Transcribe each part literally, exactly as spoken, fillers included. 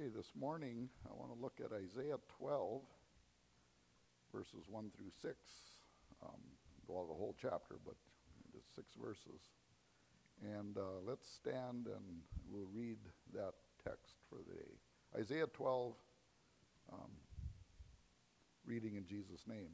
Okay, this morning I want to look at Isaiah twelve, verses one through six. Um, well, the whole chapter, but just six verses. And uh, let's stand and we'll read that text for the day. Isaiah twelve, um, reading in Jesus' name.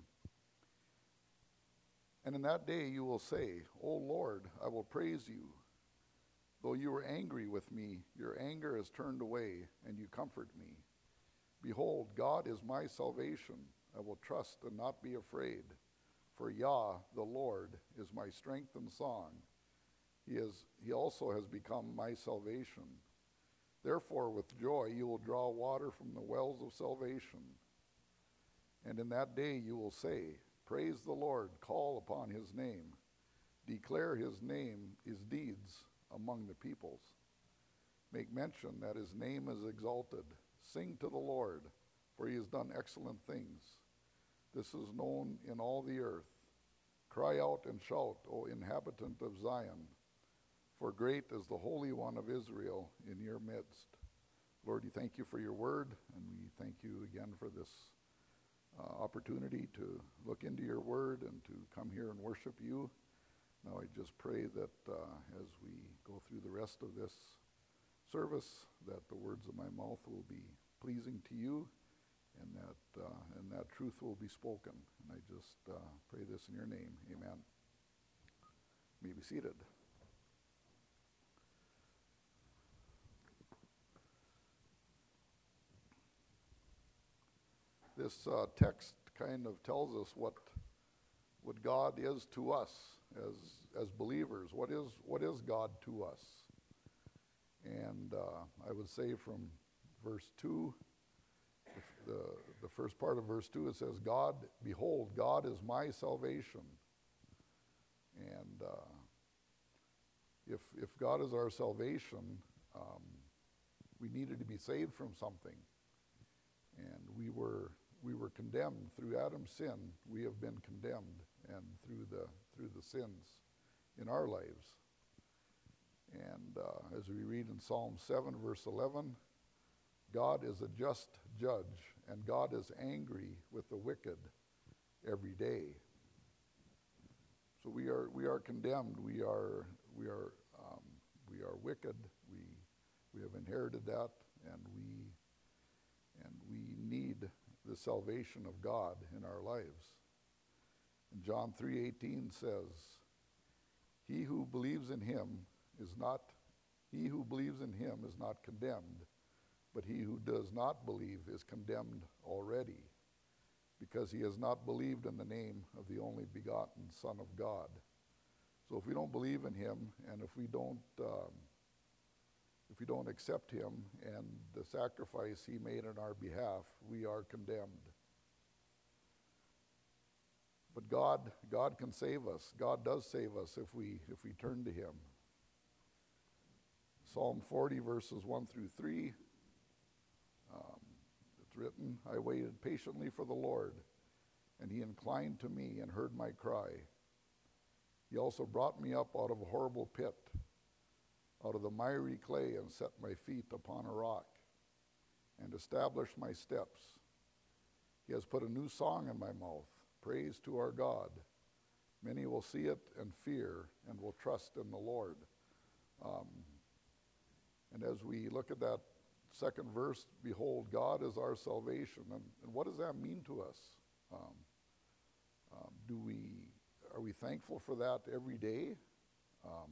And in that day you will say, O Lord, I will praise you. Though you were angry with me, your anger is turned away, and you comfort me. Behold, God is my salvation. I will trust and not be afraid. For Yah, the Lord, is my strength and song. He is, he also has become my salvation. Therefore, with joy you will draw water from the wells of salvation. And in that day you will say, Praise the Lord, call upon his name. Declare his name, his deeds, among the peoples. Make mention that his name is exalted. Sing to the Lord, for he has done excellent things. This is known in all the earth. Cry out and shout, O inhabitant of Zion, for great is the Holy One of Israel in your midst. Lord, we thank you for your word, and we thank you again for this uh, opportunity to look into your word and to come here and worship you. Now I just pray that uh, as we go through the rest of this service, that the words of my mouth will be pleasing to you, and that uh, and that truth will be spoken. And I just uh, pray this in your name. Amen. You may be seated. This uh, text kind of tells us what what God is to us as as believers. What is what is God to us? And uh, I would say from verse two, the the first part of verse two, it says, "God, behold, God is my salvation." And uh, if if God is our salvation, um, we needed to be saved from something, and we were we were condemned through Adam's sin. We have been condemned, and through the through the sins in our lives. And uh, as we read in Psalm seven, verse eleven, God is a just judge, and God is angry with the wicked every day. So we are we are condemned. We are we are um, we are wicked. We we have inherited that, and we and we need the salvation of God in our lives. And John three eighteen says, He who believes in him is not, he who believes in him is not condemned, but he who does not believe is condemned already, because he has not believed in the name of the only begotten Son of God. So if we don't believe in him, and if we don't, um, if we don't accept him and the sacrifice he made on our behalf, we are condemned. But God, God can save us. God does save us if we if we turn to him. Psalm forty, verses one through three, um, it's written, I waited patiently for the Lord, and he inclined to me and heard my cry. He also brought me up out of a horrible pit, out of the miry clay, and set my feet upon a rock, and established my steps. He has put a new song in my mouth, praise to our God. Many will see it and fear and will trust in the Lord. Um, and as we look at that second verse, behold, God is our salvation. And, and what does that mean to us? Um, um, do we, are we thankful for that every day? Um,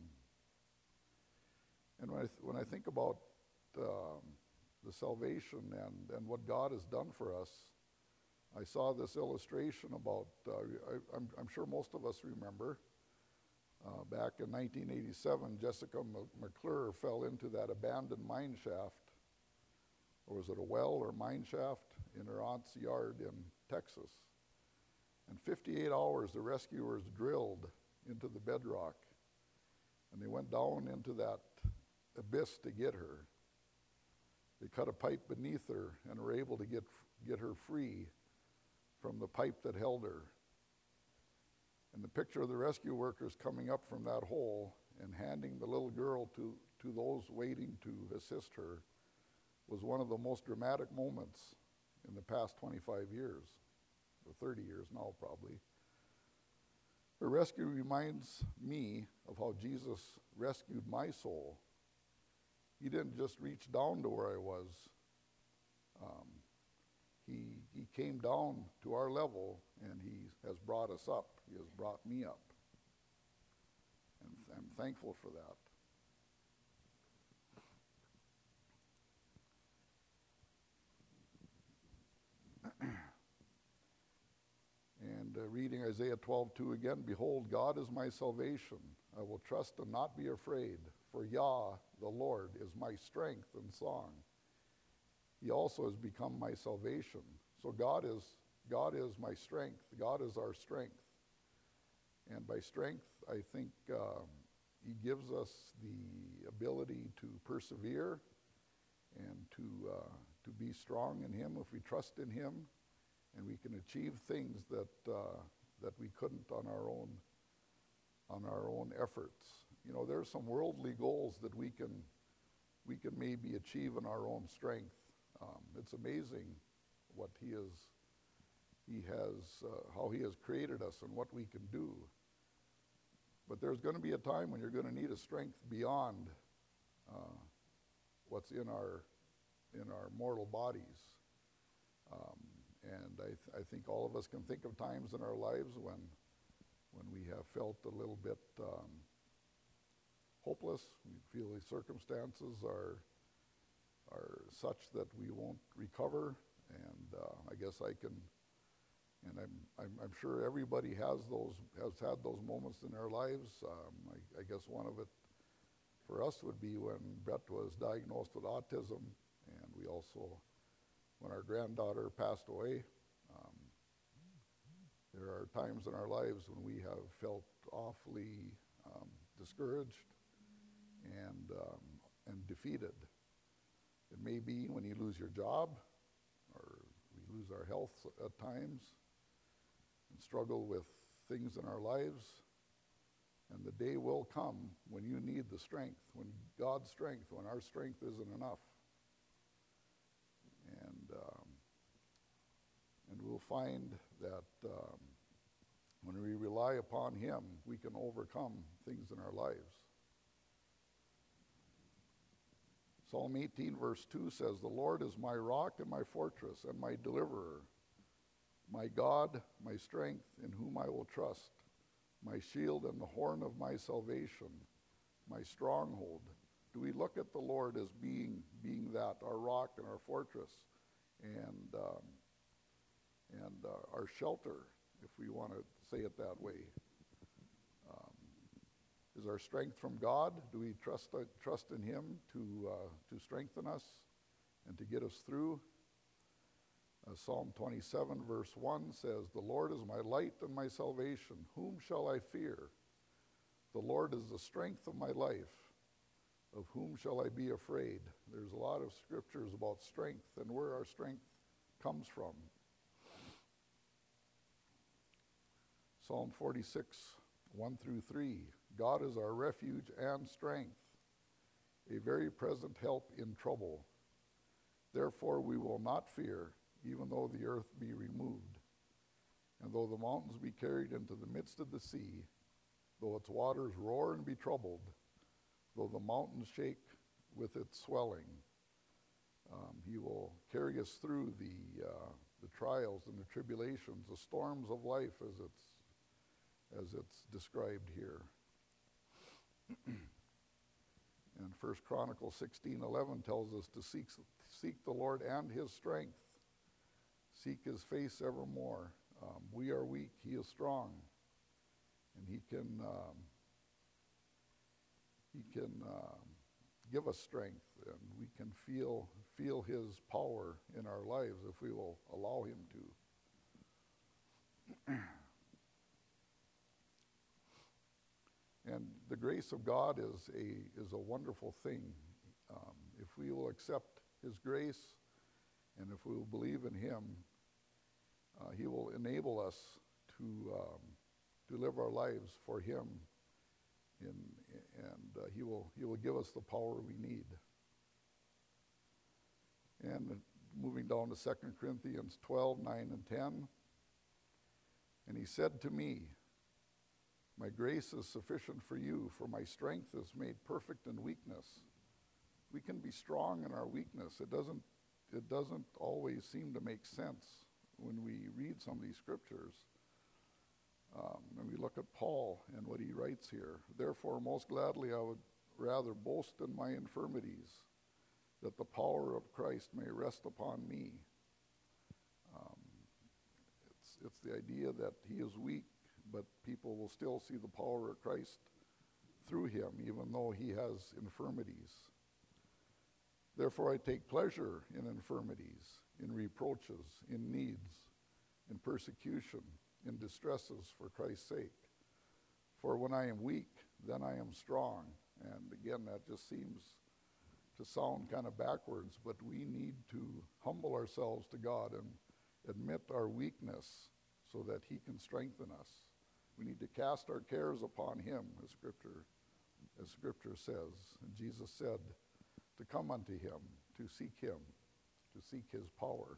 and when I, th- when I think about um, the salvation and, and what God has done for us, I saw this illustration about, uh, I, I'm, I'm sure most of us remember, uh, back in nineteen eighty-seven, Jessica McClure fell into that abandoned mine shaft, or was it a well or mine shaft, in her aunt's yard in Texas. And fifty-eight hours the rescuers drilled into the bedrock, and they went down into that abyss to get her. They cut a pipe beneath her and were able to get get her free from the pipe that held her. And the picture of the rescue workers coming up from that hole and handing the little girl to, to those waiting to assist her was one of the most dramatic moments in the past twenty-five years, or thirty years now probably. Her rescue reminds me of how Jesus rescued my soul. He didn't just reach down to where I was. Um, he, he came down to our level, and he has brought us up. He has brought me up. And I'm thankful for that. And uh, reading Isaiah twelve two again, behold, God is my salvation. I will trust and not be afraid, for Yah, the Lord, is my strength and song. He also has become my salvation. So God is, God is my strength. God is our strength. And by strength, I think um, he gives us the ability to persevere and to, uh, to be strong in him if we trust in him. And we can achieve things that uh, that we couldn't on our own on our own efforts. You know, there's some worldly goals that we can we can maybe achieve in our own strength. Um, it's amazing what he is he has uh, how he has created us and what we can do. But there's going to be a time when you're going to need a strength beyond uh, what's in our in our mortal bodies. Um, And I, th- I think all of us can think of times in our lives when when we have felt a little bit um, hopeless. We feel the circumstances are are such that we won't recover. And uh, I guess I can, and I'm, I'm I'm sure everybody has those has had those moments in their lives. Um, I, I guess one of it for us would be when Brett was diagnosed with autism, and we also, when our granddaughter passed away. Um, there are times in our lives when we have felt awfully um, discouraged and um, and defeated. It may be when you lose your job, or we lose our health at times, and struggle with things in our lives. And the day will come when you need the strength, when God's strength, when our strength isn't enough. And um, and we'll find that um, when we rely upon him, we can overcome things in our lives. Psalm eighteen verse two says, the Lord is my rock and my fortress and my deliverer, my God, my strength, in whom I will trust, my shield and the horn of my salvation, my stronghold. Do we look at the Lord as being being that, our rock and our fortress, and um, and uh, our shelter, if we want to say it that way? Um, is our strength from God? Do we trust uh, trust in him to uh, to strengthen us and to get us through? Uh, Psalm twenty-seven verse one says, the Lord is my light and my salvation. Whom shall I fear? The Lord is the strength of my life. Of whom shall I be afraid? There's a lot of scriptures about strength and where our strength comes from. Psalm forty-six, one through three. God is our refuge and strength, a very present help in trouble. Therefore we will not fear, even though the earth be removed, and though the mountains be carried into the midst of the sea, though its waters roar and be troubled, though the mountains shake with its swelling. Um, he will carry us through the uh, the trials and the tribulations, the storms of life, as it's as it's described here. And First Chronicles sixteen eleven tells us to seek seek the Lord and his strength, seek his face evermore. Um, we are weak; he is strong, and he can. Um, He can um, give us strength, and we can feel feel his power in our lives if we will allow him to. And the grace of God is a is a wonderful thing. Um, if we will accept his grace, and if we will believe in him, uh, he will enable us to um, to live our lives for him. In, and uh, he will he will give us the power we need. And moving down to Second Corinthians twelve, nine and ten. And he said to me, my grace is sufficient for you, for my strength is made perfect in weakness. We can be strong in our weakness. It doesn't, it doesn't always seem to make sense when we read some of these scriptures. Um, and we look at Paul and what he writes here. Therefore, most gladly I would rather boast in my infirmities, that the power of Christ may rest upon me. Um, it's, it's the idea that he is weak, but people will still see the power of Christ through him, even though he has infirmities. Therefore I take pleasure in infirmities, in reproaches, in needs, in persecution, in distresses for Christ's sake. For when I am weak, then I am strong. And again, that just seems to sound kind of backwards, but we need to humble ourselves to God and admit our weakness so that he can strengthen us. We need to cast our cares upon him, as scripture, as scripture says. And Jesus said to come unto him, to seek him, to seek his power.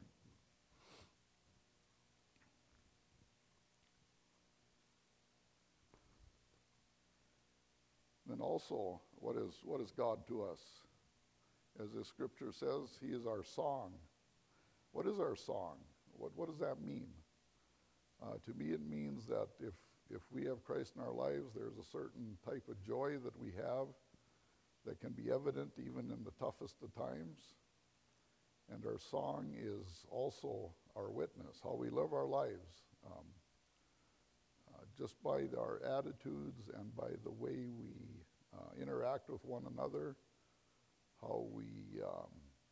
Then also, what is what is God to us? As the scripture says, he is our song. What is our song? What what does that mean? Uh, to me, it means that if if we have Christ in our lives, there's a certain type of joy that we have that can be evident even in the toughest of times. And our song is also our witness, how we live our lives. Um, uh, just by our attitudes and by the way we uh, interact with one another, how we um,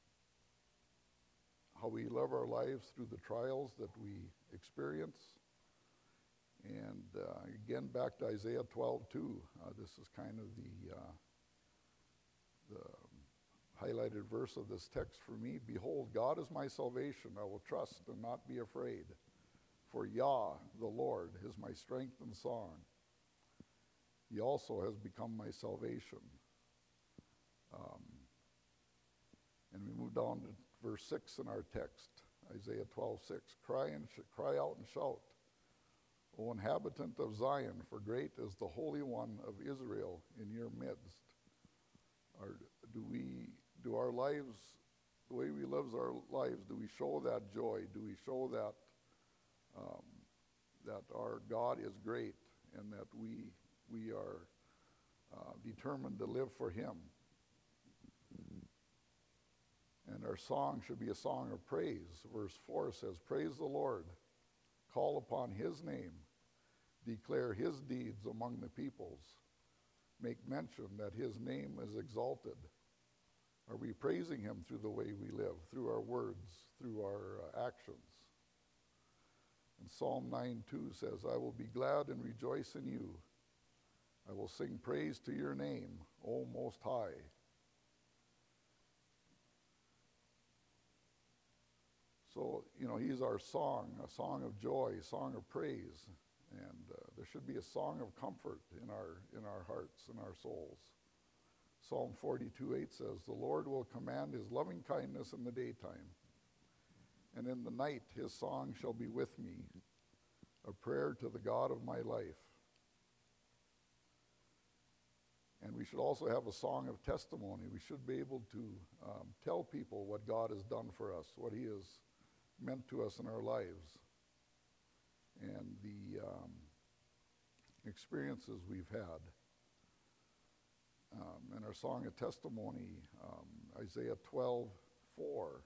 how we live our lives through the trials that we experience. And uh, again, back to Isaiah twelve two. Uh, this is kind of the uh, the highlighted verse of this text for me. Behold, God is my salvation. I will trust and not be afraid. For Yah, the Lord, is my strength and song. He also has become my salvation. Um, and we move down to verse six in our text, Isaiah twelve six. Cry and sh- cry out and shout, O inhabitant of Zion, for great is the Holy One of Israel in your midst. Our, do we, do our lives, the way we live our lives, do we show that joy? Do we show that um, that our God is great and that we we are uh, determined to live for him? And our song should be a song of praise. Verse four says, praise the Lord, call upon his name, declare his deeds among the peoples, make mention that his name is exalted. Are we praising him through the way we live, through our words, through our uh, actions? And Psalm nine two says, I will be glad and rejoice in you. I will sing praise to your name, O Most High. So, you know, he's our song, a song of joy, a song of praise. And uh, there should be a song of comfort in our in our hearts and our souls. Psalm forty-two eight says, the Lord will command his loving kindness in the daytime, and in the night his song shall be with me, a prayer to the God of my life. And we should also have a song of testimony. We should be able to um, tell people what God has done for us, what he has meant to us in our lives, and the um, experiences we've had. Um, and our song of testimony, um, Isaiah twelve four.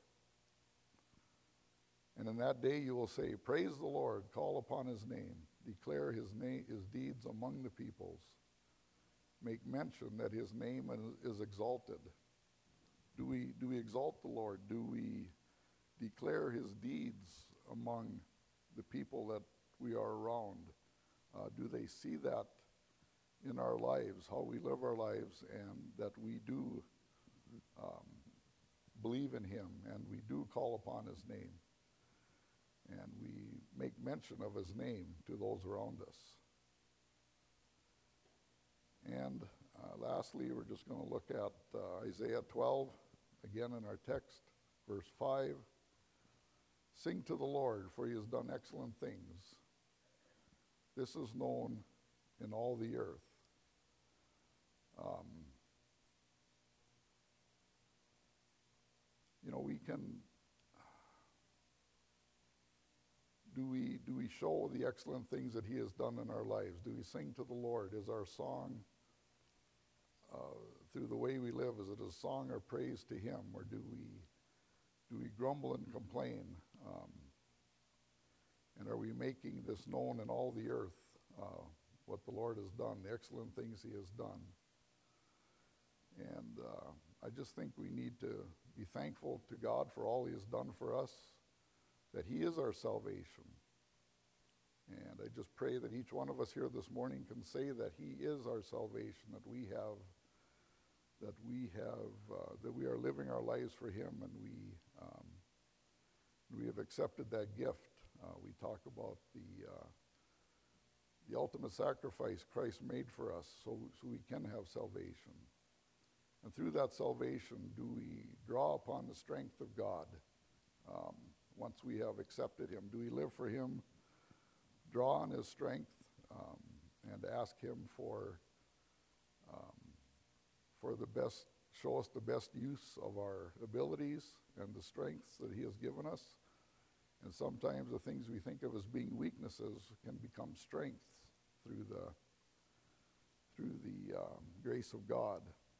And in that day you will say, praise the Lord, call upon his name, declare his name, his deeds among the peoples, make mention that his name is exalted. Do we do we exalt the Lord? Do we declare his deeds among the people that we are around? Uh, do they see that in our lives, how we live our lives, and that we do um, believe in him, and we do call upon his name, and we make mention of his name to those around us? And uh, lastly, we're just going to look at uh, Isaiah twelve, again in our text, Verse five, sing to the Lord, for he has done excellent things. This is known in all the earth. Um, you know, we can, do we, do we show the excellent things that he has done in our lives? Do we sing to the Lord? Is our song, uh, through the way we live, is it a song or praise to him? Or do we, do we grumble and complain? Um, and are we making this known in all the earth, uh, what the Lord has done, the excellent things he has done? And uh, I just think we need to be thankful to God for all he has done for us, that he is our salvation. And I just pray that each one of us here this morning can say that he is our salvation, that we have, that we have, uh, that we are living our lives for him, and we, um, we have accepted that gift. Uh, we talk about the uh, the ultimate sacrifice Christ made for us, so so we can have salvation. And through that salvation, do we draw upon the strength of God um, once we have accepted him? Do we live for him, draw on his strength, um, and ask him for, um, for the best, show us the best use of our abilities and the strengths that he has given us? And sometimes the things we think of as being weaknesses can become strengths through the, through the um, grace of God.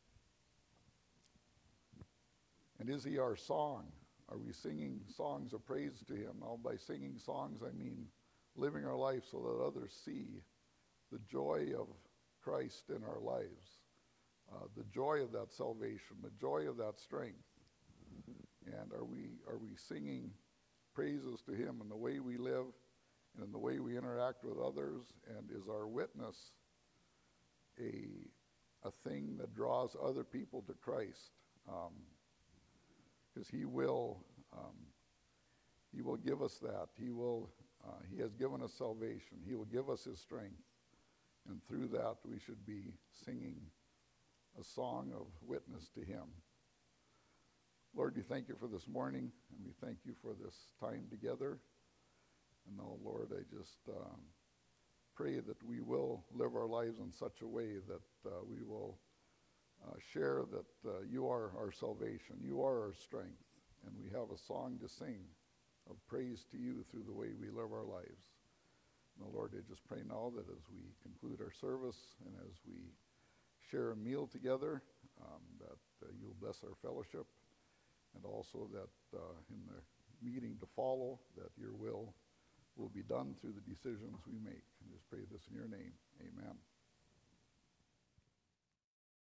And is he our song? Are we singing songs of praise to him? Now, by singing songs, I mean living our life so that others see the joy of Christ in our lives, uh, the joy of that salvation, the joy of that strength. And are we are we singing praises to him in the way we live and in the way we interact with others? And is our witness a a thing that draws other people to Christ? Um, because he will, um, he will give us that. He will, uh, he has given us salvation. He will give us his strength. And through that, we should be singing a song of witness to him. Lord, we thank you for this morning, and we thank you for this time together. And now, Lord, I just um, pray that we will live our lives in such a way that uh, we will Uh, share that uh, you are our salvation, you are our strength, and we have a song to sing of praise to you through the way we live our lives. Now, Lord, I just pray now that as we conclude our service and as we share a meal together, um, that uh, you'll bless our fellowship, and also that uh, in the meeting to follow, that your will will be done through the decisions we make. And just pray this in your name.